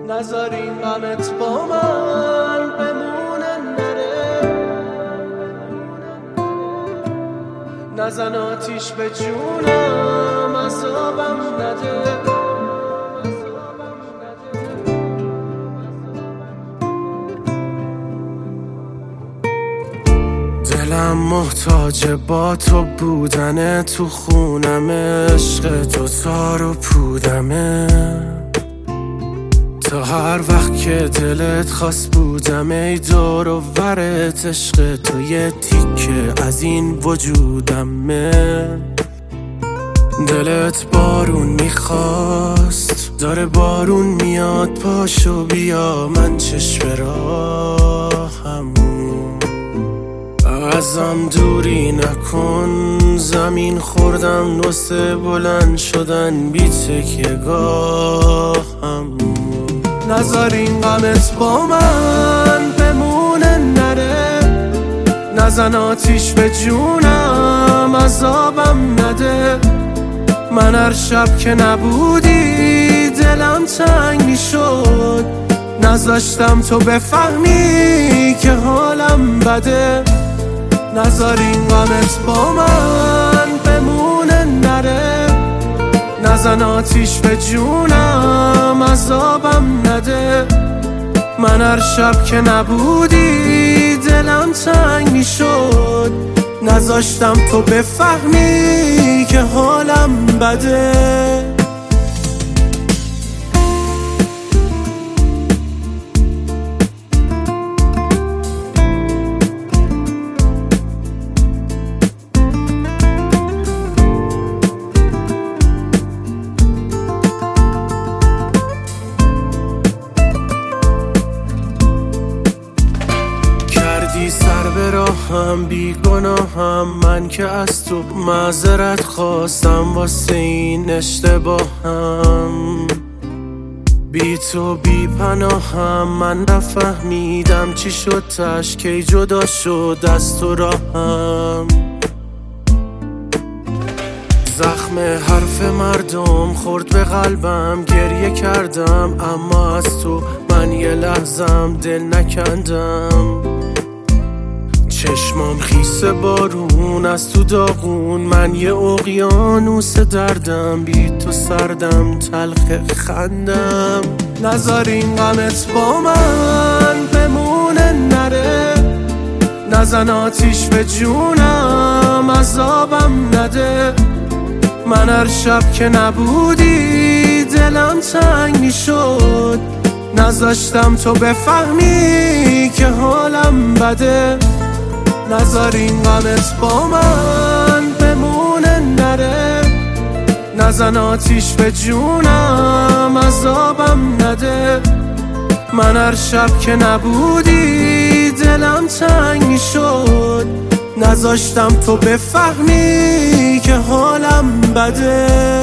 نذار این غمت با من بمونه نره، نزن آتیش به جونم عذابم نده. دلم محتاج با تو بودنه، تو خونم عشق تو تار و پودمه، تا هر وقت که دلت خواست بودم ای دور و ورت عشق تو یه تیکه از این وجودمه. دلت بارون میخواست داره بارون میاد، پاشو بیا من چشم راهم، ازم دوری نکن، زمین خوردم واسه بلند شدن بی تکیه گاهم. نذار این غمت با من بمونه نره، نزن آتیش به جونم عذابم نده. من هر شب که نبودی دلم تنگ میشد، نذاشتم تو بفهمی که حالم بده. نذار این غمت با من بمونه نره، نزن آتیش به جونم عذابم نده. من هر شب که نبودی دلم تنگ میشد، نذاشتم تو بفهمی که حالم بده. سر به راهم بی گناهم، من که از تو معذرت خواستم واسه این اشتباهم. بی تو بی پناهم، من نفهمیدم چی شد تش کی جدا شد از تو راهم. زخم حرف مردم خورد به قلبم، گریه کردم اما از تو من یه لحظم دل نکندم. چشمام خیس بارون از تو داغون، من یه اقیانوس دردم، بی تو سردم تلخ خندم. نذار این غمت با من بمونه نره، نزن آتیش به جونم عذابم نده. من هر شب که نبودی دلم تنگ میشد، نذاشتم تو بفهمی که حالم بده. نذار این غمت با من بمونه نره، نزن آتیش به جونم عذابم نده. من هر شب که نبودی دلم تنگ میشد، نذاشتم تو بفهمی که حالم بده.